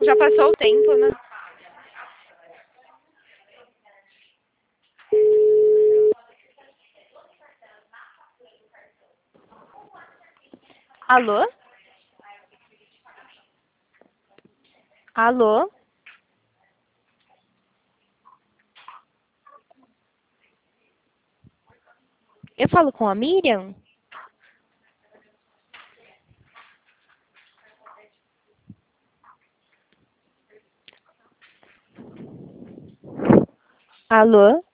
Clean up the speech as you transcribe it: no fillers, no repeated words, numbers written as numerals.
Já passou o tempo, né? Alô? Alô? Eu falo com a Miriam? Alô?